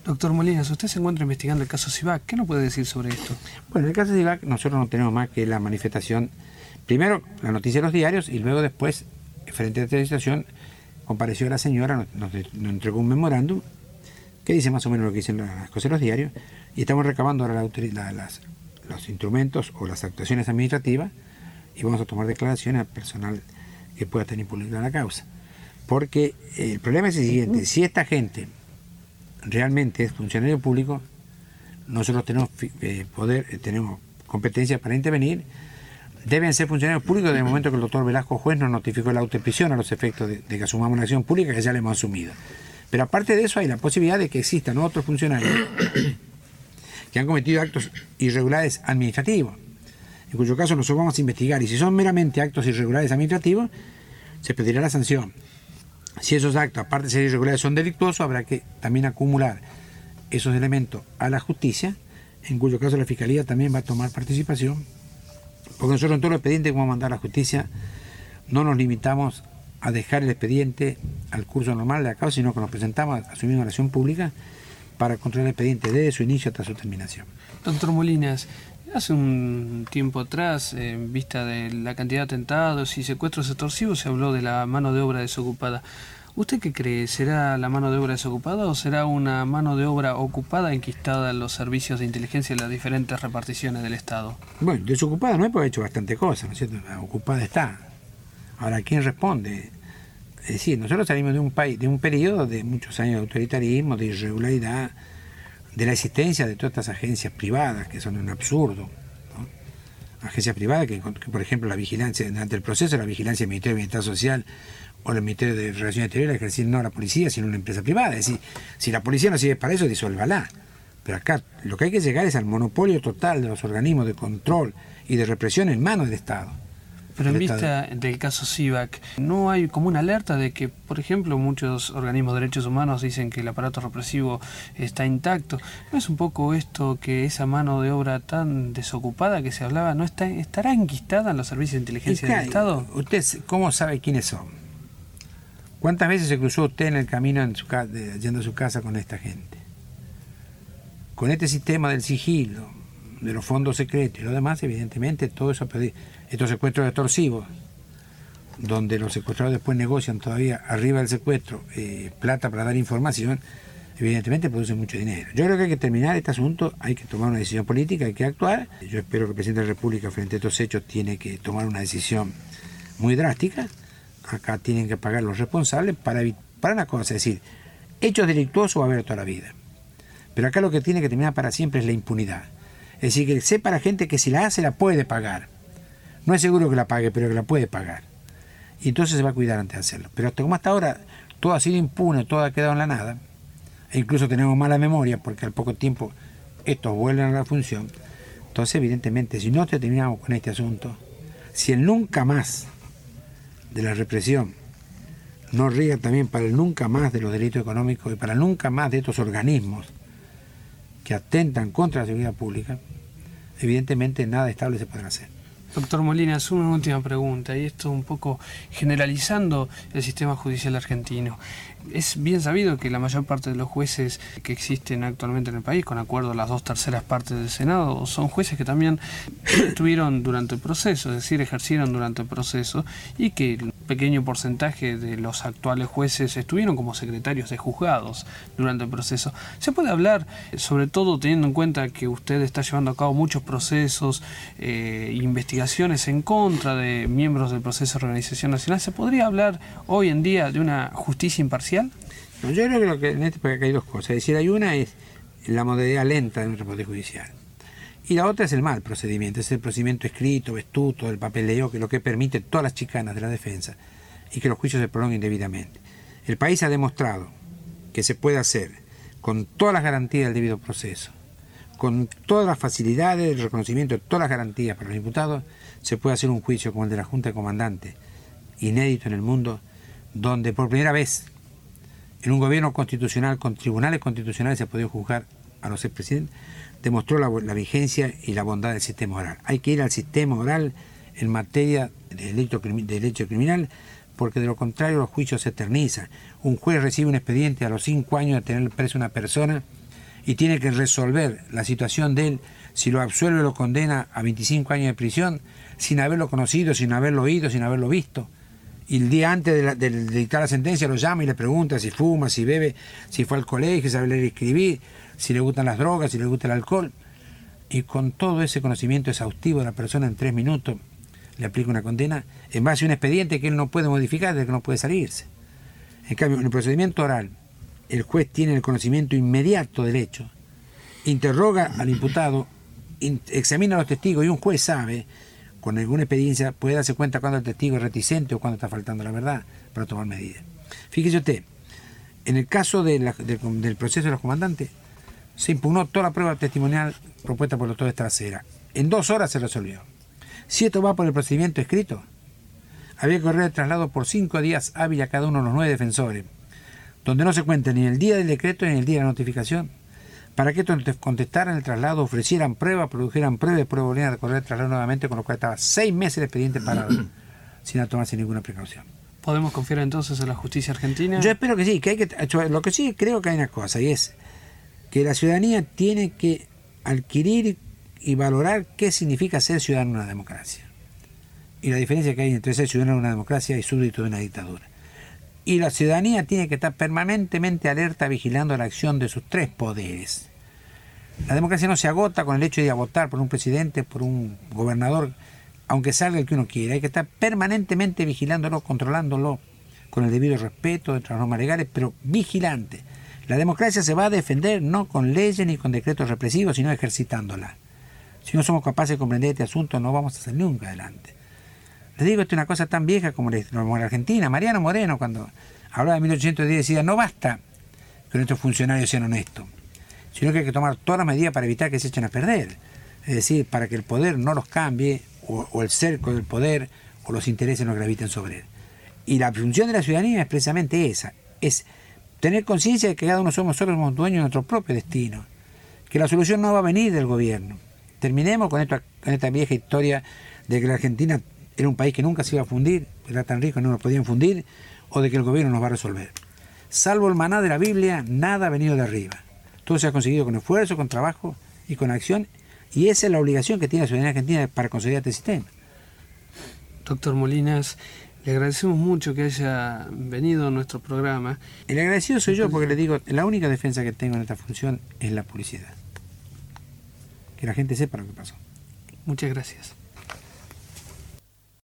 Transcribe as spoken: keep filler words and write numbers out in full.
Doctor Molinas, usted se encuentra investigando el caso Sivac. ¿Qué nos puede decir sobre esto? Bueno, en el caso de Sivac nosotros no tenemos más que la manifestación, primero la noticia de los diarios y luego después, frente a esta situación, compareció la señora, nos, nos, nos entregó un memorándum que dice más o menos lo que dicen las cosas de los diarios y estamos recabando ahora la, la, las, los instrumentos o las actuaciones administrativas y vamos a tomar declaraciones al personal que pueda tener involucrado en la causa. Porque el problema es el siguiente, si esta gente realmente es funcionario público, nosotros tenemos eh, poder, eh, tenemos competencia para intervenir, deben ser funcionarios públicos desde el momento que el doctor Velasco Juez nos notificó la auto de prisión a los efectos de, de que asumamos una acción pública que ya le hemos asumido. Pero aparte de eso hay la posibilidad de que existan otros funcionarios que han cometido actos irregulares administrativos, en cuyo caso nosotros vamos a investigar y si son meramente actos irregulares administrativos, se pedirá la sanción. Si esos actos, aparte de ser irregulares, son delictuosos, habrá que también acumular esos elementos a la justicia, en cuyo caso la Fiscalía también va a tomar participación, porque nosotros en todos los expedientes que vamos a mandar a la justicia no nos limitamos a dejar el expediente al curso normal de la causa, sino que nos presentamos asumiendo una acción pública para controlar el expediente desde su inicio hasta su terminación. Doctor Molinas, hace un tiempo atrás, en vista de la cantidad de atentados y secuestros extorsivos, se habló de la mano de obra desocupada. ¿Usted qué cree? ¿Será la mano de obra desocupada o será una mano de obra ocupada enquistada en los servicios de inteligencia de las diferentes reparticiones del Estado? Bueno, desocupada no es porque ha hecho bastante cosas, ¿no es cierto? Ocupada está. Ahora, ¿quién responde? Es decir, nosotros salimos de un país, de un periodo de muchos años de autoritarismo, de irregularidad, de la existencia de todas estas agencias privadas que son un absurdo, ¿no? Agencias privadas que, que, por ejemplo, la vigilancia, durante el proceso, la vigilancia del Ministerio de Bienestar Social o el Ministerio de Relaciones Exteriores ejercer no la policía, sino una empresa privada. Es decir, si la policía no sirve para eso, disuélvala. Pero acá lo que hay que llegar es al monopolio total de los organismos de control y de represión en manos del Estado. Pero en vista del caso Sivac, ¿no hay como una alerta de que, por ejemplo, muchos organismos de derechos humanos dicen que el aparato represivo está intacto? ¿No es un poco esto que esa mano de obra tan desocupada que se hablaba no está, estará enquistada en los servicios de inteligencia del Estado? ¿Usted cómo sabe quiénes son? ¿Cuántas veces se cruzó usted en el camino en su casa, de, yendo a su casa con esta gente? Con este sistema del sigilo, de los fondos secretos y lo demás, evidentemente, todo eso, estos secuestros extorsivos, donde los secuestradores después negocian todavía arriba del secuestro eh, plata para dar información, evidentemente produce mucho dinero. Yo creo que hay que terminar este asunto, hay que tomar una decisión política, hay que actuar. Yo espero que el presidente de la República frente a estos hechos tiene que tomar una decisión muy drástica. Acá tienen que pagar los responsables para, para una cosa, es decir, hechos delictuosos va a haber toda la vida. Pero acá lo que tiene que terminar para siempre es la impunidad. Es decir, que sepa la gente que si la hace la puede pagar. No es seguro que la pague, pero que la puede pagar. Y entonces se va a cuidar antes de hacerlo. Pero hasta como hasta ahora todo ha sido impune, todo ha quedado en la nada, e incluso tenemos mala memoria porque al poco tiempo estos vuelven a la función. Entonces, evidentemente, si no terminamos con este asunto, si el nunca más de la represión no riega también para el nunca más de los delitos económicos y para el nunca más de estos organismos que atentan contra la seguridad pública, evidentemente nada estable se podrá hacer. Doctor Molinas, una última pregunta, y esto un poco generalizando el sistema judicial argentino. Es bien sabido que la mayor parte de los jueces que existen actualmente en el país, con acuerdo a las dos terceras partes del Senado, son jueces que también estuvieron durante el proceso, es decir, ejercieron durante el proceso, y que un pequeño porcentaje de los actuales jueces estuvieron como secretarios de juzgados durante el proceso. ¿Se puede hablar, sobre todo teniendo en cuenta que usted está llevando a cabo muchos procesos, eh, investigaciones en contra de miembros del proceso de organización nacional, ¿se podría hablar hoy en día de una justicia imparcial? No, yo creo que, lo que en este país hay dos cosas. Es decir, hay una es la modalidad lenta de nuestro Poder Judicial. Y la otra es el mal procedimiento, es el procedimiento escrito, vestuto, el papeleo, que es lo que permite todas las chicanas de la defensa y que los juicios se prolonguen indebidamente. El país ha demostrado que se puede hacer con todas las garantías del debido proceso, con todas las facilidades, el reconocimiento de todas las garantías para los imputados, se puede hacer un juicio como el de la Junta de Comandantes, inédito en el mundo, donde por primera vez en un gobierno constitucional, con tribunales constitucionales, se ha podido juzgar a los expresidentes, demostró la, la vigencia y la bondad del sistema oral. Hay que ir al sistema oral en materia de delito, de derecho criminal, porque de lo contrario los juicios se eternizan. Un juez recibe un expediente a los cinco años de tener preso a una persona y tiene que resolver la situación de él, si lo absuelve o lo condena a veinticinco años de prisión, sin haberlo conocido, sin haberlo oído, sin haberlo visto. Y el día antes de, la, de, de dictar la sentencia lo llama y le pregunta si fuma, si bebe, si fue al colegio, si sabe leer y escribir, si le gustan las drogas, si le gusta el alcohol. Y con todo ese conocimiento exhaustivo de la persona en tres minutos le aplica una condena en base a un expediente que él no puede modificar, de que no puede salirse. En cambio, en el procedimiento oral, el juez tiene el conocimiento inmediato del hecho, interroga al imputado, in, examina a los testigos y un juez sabe, con alguna experiencia, puede darse cuenta cuando el testigo es reticente o cuando está faltando la verdad para tomar medidas. Fíjese usted, en el caso de la, de, del proceso de los comandantes, se impugnó toda la prueba testimonial propuesta por los doctores Trasera. En dos horas se resolvió. Si esto va por el procedimiento escrito, había que correr el traslado por cinco días hábiles a cada uno de los nueve defensores, donde no se cuenta ni el día del decreto ni el día de la notificación, para que estos contestaran el traslado, ofrecieran pruebas, produjeran pruebas, después volvieran a correr el traslado nuevamente, con lo cual estaba seis meses el expediente parado, sin tomarse ninguna precaución. ¿Podemos confiar entonces en la justicia argentina? Yo espero que sí, que hay que, lo que sí creo que hay una cosa, y es que la ciudadanía tiene que adquirir y valorar qué significa ser ciudadano en una democracia. Y la diferencia que hay entre ser ciudadano en una democracia y súbdito de una dictadura. Y la ciudadanía tiene que estar permanentemente alerta vigilando la acción de sus tres poderes. La democracia no se agota con el hecho de ir a votar por un presidente, por un gobernador, aunque salga el que uno quiera. Hay que estar permanentemente vigilándolo, controlándolo, con el debido respeto de las normas legales, pero vigilante. La democracia se va a defender no con leyes ni con decretos represivos, sino ejercitándola. Si no somos capaces de comprender este asunto, no vamos a hacer nunca adelante. Les digo, esto es una cosa tan vieja como la, como la Argentina. Mariano Moreno, cuando hablaba de mil ochocientos diez, decía, no basta que nuestros funcionarios sean honestos, sino que hay que tomar todas las medidas para evitar que se echen a perder. Es decir, para que el poder no los cambie, o, o el cerco del poder, o los intereses no graviten sobre él. Y la función de la ciudadanía es precisamente esa, es tener conciencia de que cada uno somos nosotros somos dueños de nuestro propio destino, que la solución no va a venir del gobierno. Terminemos con esta, con esta vieja historia de que la Argentina era un país que nunca se iba a fundir, era tan rico que no nos podían fundir, o de que el gobierno nos va a resolver. Salvo el maná de la Biblia, nada ha venido de arriba. Todo se ha conseguido con esfuerzo, con trabajo y con acción, y esa es la obligación que tiene la ciudadanía argentina para consolidar este sistema. Doctor Molinas, le agradecemos mucho que haya venido a nuestro programa. El agradecido soy yo, porque le digo, la única defensa que tengo en esta función es la publicidad. Que la gente sepa lo que pasó. Muchas gracias.